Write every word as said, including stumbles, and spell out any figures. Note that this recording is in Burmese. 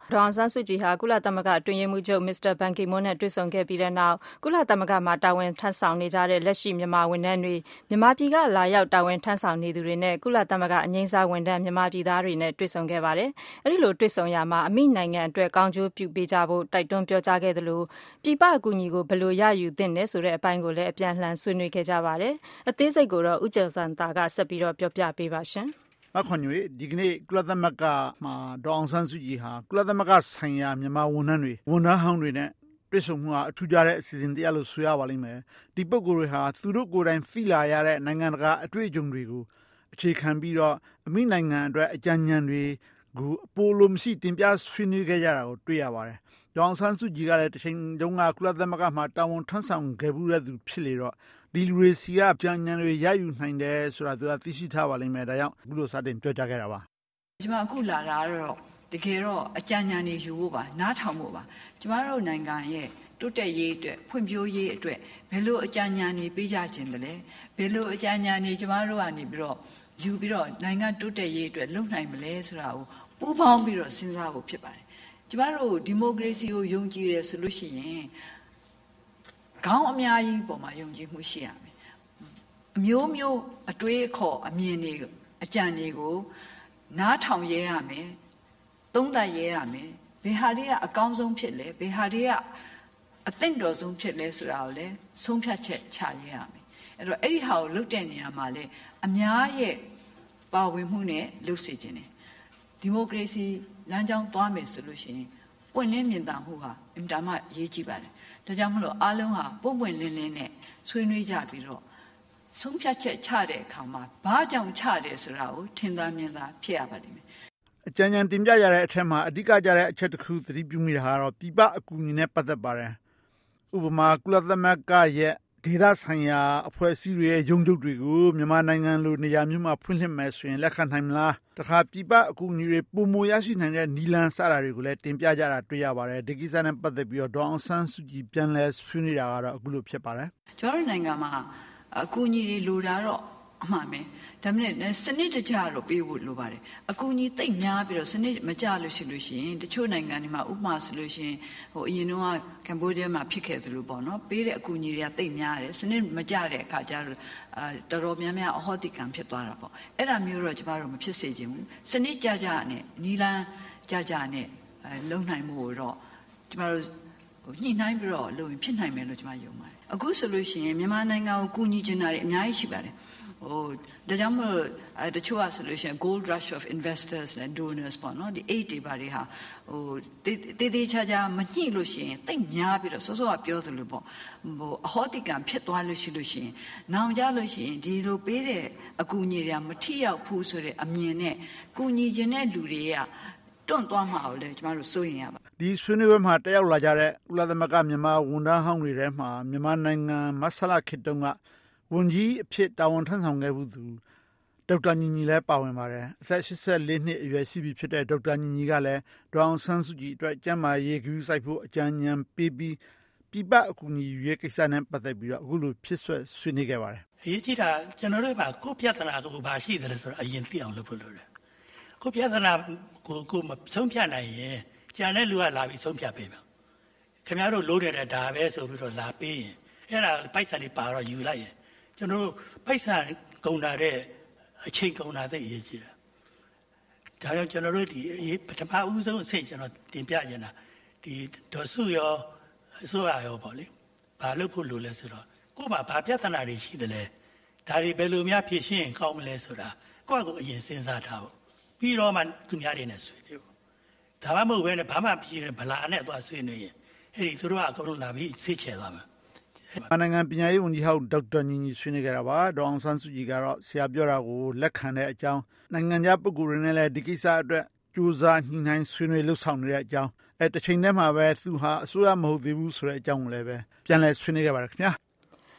ဒေါ်အောင်ဆန်းစုကြည်ဟာကုလသမဂ္ဂအတွင်းရေးမှူးချုပ်မစ္စတာဘန်ကီမွန်းနဲ့တွေ့ဆုံခဲ့ပြီးတဲ့နောက်ကုလသမဂ္ဂမှာတာဝန်ထမ်းဆောင်နေကြတဲ့လက်ရှိမြန်မာဝန်ထမ်းတွေမြန်မာပြည်ကလာရောက်တာဝန်ထမ်းဆောင်နေသူတွေနဲ့ကုလသမဂ္ဂအငြိမ်းစားဝန်ထမ်းမြန်မာပြည်သားတွေနဲ့တွေ့ဆုံခဲ့ပါတယ်။အဲဒီလိုတွေ့ဆုံရမှာအမိနိုင်ငံအတွက်ကောင်းကျိုးပြုပေးကြဖို့တိုက်တွန်းပြောကြားခဲ့သလိုပြည်ပအကူအညီကိုဘယ်လိုရယူသင့်တယ်ဆိုတဲ့အပိုင်းကိုလည်းအပြန်အလှန်ဆွေးနွေးခဲ့ကြပါတယ်။အသေးစိတ်ကိုတော့ဦးကျော်စံတာကဆက်ပြီးတော့ပြောပြပေးပါရှင်။အခုညဒီကနေ့ကုလသမဂ္ဂမှာဒေါ်အောင်ဆန်းစုကြည်ဟာကုလသမဂ္ဂဆိုင်ရာမြန်မာဝန်ထမ်းတွေဝန်ထမ်းဟောင်းတွေနဲ့တွေ့ဆုံမှုဟာအထူးခြားတဲ့အစီအစဉ်တရားလို့ဆိုရပါလိမ့်မယ်ဒီပုဂ္ဂိုလ်တွေဟာသူတို့ကိုယ်တိုင်သိလာရတဲ့နိုင်ငံတကာအတွေ့အကြုံတွေကိုအခြေခံပြီးတော့အမိနိုင်ငံအတွက်အကြံဉာဏ်တွေကိုအပိုလိုမရှိတင်ပြဆွေးနွေးခဲ့ကြတာကိုတွေ့ရပါတယ်ဒေါ်အောင်ဆန်းစုကြည်ကလည်းတစ်ချိန်တုန်းကကုလသမဂ္ဂမှာတာဝန်ထမ်းဆောင်ခဲ့မှုတဲ့သူဖြစ်လေတော့ဒီလူတွေစီကပြန်ဉာဏ်တွေရယူနိုင်တယ်ဆိုတာသူကသိရှိထားပါလိမ့်မယ်ဒါကြောင့်အခုလိုစတင်ပြောကြားခဲ့တာပါကျွန်မအခုလာတာတော့တကယ်တော့အကြံဉာဏ်တွေယူဖို့ပါနားထောင်ဖို့ပါကျွန်မတို့နိုင်ငံရဲ့တိုးတက်ရေးအတွက်ဖွံ့ဖြိုးရေးအတွက်ဘယ်လိုအကြံဉာဏ်တွေပေးကြခြင်းတလဲဘယ်လိုအကြံဉာဏ်တွေကျွန်မတို့ကနေပြီးတော့ယူပြီးတော့နိုင်ငံတိုးတက်ရေးအတွက်လုပ်နိုင်မလဲဆိုတာကိုပူးပေါင်းပြီးတော့စဉ်းစားဖို့ဖြစ်ပါတယ်ကျွန်မတို့ဒီမိုကရေစီကိုယုံကြည်တယ်ဆိုလို့ရှိရင်ခေါင်းအများကြီးပေါ်မှာယုံကြည်မှုရှိရမယ်အမျိုးမျိုးအတွေးအခေါ်အမြင်တွေအကြံတွေကိုနားထောင်ရဲရမယ်သုံးသပ်ရဲရမယ်ဘယ်ဟာတွေကအကောင်းဆုံးဖြစ်လဲဘယ်ဟာတွေကအသင့်တော်ဆုံးဖြစ်လဲဆိုတာကိုလည်းဆုံးဖြတ်ချက်ချရဲရမယ်အဲ့တော့အဲ့ဒီဟာကိုလုပ်တဲ့နေရာမှာလည်းအများရဲ့ပါဝင်မှုနဲ့လုပ်စေခြင်းတယ်ဒီမိုကရေစီလမ်းကြောင်းသွားမယ်ဆိုလို့ရှိရင်ပွင့်လင်းမြင်သာမှုဟာအင်တာမအရေးကြီးပါတယ်ဒါကြောင့်မလို့အားလုံးဟာပုံပွင့်လင်းလင်းနဲ့ဆွေးနွေးကြပြီးတော့ဆုံးဖြတ်ချက်ချတဲ့အခါမှာဘာကြောင့်ချတယ်ဆိုတာကိုထင်သာမြင်သာဖြစ်ရပါလိမ့်မယ်အကြံဉာဏ်တင်ပြရတဲ့အထက်မှာအဓိကကြတဲ့အချက်တစ်ခုသတိပြုမိတာကတော့ပြည်ပအကူအညီနဲ့ပတ်သက်ပါတယ်ဥပမာကုလသမဂ္ဂရဲ့ဒေသဆိုင်ရာအဖွဲ့အစည်းတွေရဲ့ယုံကြည်တွေကိုမြန်မာနိုင်ငံလိုနေရာမျိုးမှာဖွင့်လှစ်မယ်ဆိုရင်လက်ခံနိုင်မလားတခါပြည်ပအကူအညီတွေပုံမရရှိနိုင်တဲ့နီလန်စတာတွေကိုလည်းတင်ပြကြတာတွေ့ရပါတယ်ဒီကိစ္စနဲ့ပတ်သက်ပြီးတော့ဒေါ်အောင်ဆန်းစုကြည်ပြန်လဲဆွေးနွေးတာကတော့အခုလိုဖြစ်ပါတယ်ကျွန်တော်တို့နိုင်ငံမှာအကူအညီတွေလိုတာတော့အမှန်ပဲဒါပေမဲ့စနစ်တကျတော့ပေးဖို့လိုပါတယ်အကူအညီသိပ်များပြီးတော့စနစ်မကျလို့ရှိလို့ရှိရင်တချို့နိုင်ငံတွေမှာဥပမာဆိုလို့ရှိရင်ဟိုအရင်တော့ကမ္ဘောဒီးယားမှာဖြစ်ခဲ့သလိုပေါ့နော်ပေးတဲ့အကူအညီတွေကသိပ်များတယ်စနစ်မကျတဲ့အခါကျတော့အာတော်တော်များများအဟောတိကံဖြစ်သွားတာပေါ့အဲ့ဒါမျိုးတော့ကျမတို့မဖြစ်စေချင်ဘူးစနစ်ကျကျနဲ့နီလန်းကျကျနဲ့လုံနိုင်မှုတော့ကျမတို့ညှိနှိုင်းပြီးတော့လုံရင်ဖြစ်နိုင်မယ်လို့ကျမယုံပါတယ်အခုဆိုလို့ရှိရင်မြန်မာနိုင်ငံကိုကူညီချင်တာတွေအများကြီးရှိပါတယ်ဟိုဒါကြောင့်မို့တချို့ကဆိုလို့ရှိရင် gold rush of investors and donors ပေါ့နော်ဒီ eight တွေပါတွေဟာဟိုတေးသေးချာချာမညှိလို့ရှိရင်တိတ်များပြီးတော့စောစောကပြောသလိုပေါ့ဟိုအဟောတိကံဖြစ်သွားလို့ရှိလို့ရှိရင်နောင်ကြလို့ရှိရင်ဒီလိုပေးတဲ့အကူအညီတွေကမထိရောက်ဘူးဆိုတဲ့အမြင်နဲ့ကူညီခြင်းတဲ့လူတွေကတွန့်သွားမှာကိုလည်းကျမတို့စိုးရင်ရပါဒီဆွေးနွေးပွဲမှာတက်ရောက်လာကြတဲ့ကုလသမဂ္ဂမြန်မာဝန်ထမ်းဟောင်းတွေထဲမှာမြန်မာနိုင်ငံမဆလာခေတ်တုန်းကဝန်ကြီးအဖြစ်တာဝန်ထမ်းဆောင်ခဲ့မှုသူဒေါက်တာညီညီလည်းပါဝင်ပါတယ်အသက်၈၄နှစ်အရွယ်ရှိပြီဖြစ်တဲ့ဒေါက်တာညီညီကလည်းဒေါအောင်ဆန်းစုကြည်အတွက်ကျန်းမာရေးဂရုစိုက်ဖို့အကြံဉာဏ်ပေးပြီးပြည်ပအကူအညီရွေးကိစ္စနဲ့ပတ်သက်ပြီးတော့အခုလိုဖြစ်ဆွဲဆွေးနွေးခဲ့ပါတယ်အရေးကြီးတာကျွန်တော်တို့ကကိုပြဿနာကိုဘာရှိတယ်ဆိုတော့အရင်သိအောင်လုပ်ဖို့လိုတယ်ကိုပြဿနာကိုကိုမဆုံးဖြတ်နိုင်ရင်ကြံတဲ့လူကလာပြီးဆုံးဖြတ်ပေးမယ်ခင်ဗျားတို့လိုနေတဲ့ဒါပဲဆိုပြီးတော့လာပေးရင်အဲ့ဒါပိုက်ဆံတွေပါတော့ယူလိုက်ရင်ကျွန်တော်တို့ပိုက်ဆံကုန်တာတဲ့အချိန်ကုန်တာသိအရေးကြီးတာဒါကြောင့်ကျွန်တော်တို့ဒီပထမဦးဆုံးအဆင့်ကျွန်တော်တင်ပြနေတာဒီဒေါ်စုရောအစိုးရရောပေါ့လေဘာလို့ဖို့လိုလဲဆိုတော့ကို့မှာဘာပြဿနာတွေရှိတယ်လဲဒါတွေဘယ်လိုများဖြေရှင်းရင်ကောင်းမလဲဆိုတာကိုယ့်ကိုအရင်စဉ်းစားထားဖို့ပြီးတော့မှသူများတွေနဲ့ဆွေးနွေးဖို့ဒါမှမဟုတ်ဘဲနဲ့ဘာမှဖြေရင်ဗလာနဲ့သွားဆွေးနွေးရင်အဲ့ဒီသူတို့ကအကုန်လုံးလာပြီးဆေးချယ်သွားမှာနိုင်ငံပညာရေးဝန်ကြီးဟောက်ဒေါက်တာညီညီဆွေးနွေးကြတာပါဒေါအောင်ဆန်းစုကြည်ကတော့ဆရာပြောတာကိုလက်ခံတဲ့အကြောင်းနိုင်ငံခြားပုဂ္ဂိုလ်တွေနဲ့လည်းဒီကိစ္စအတွက်ကြိုးစားညှိနှိုင်းဆွေးနွေးလှုပ်ဆောင်နေတဲ့အကြောင်းအဲတစ်ချိန်တည်းမှာပဲသူဟာအစိုးရမဟုတ်သေးဘူးဆိုတဲ့အကြောင်းကိုလည်းပဲပြန်လည်ဆွေးနွေးကြပါရခင်ဗျာ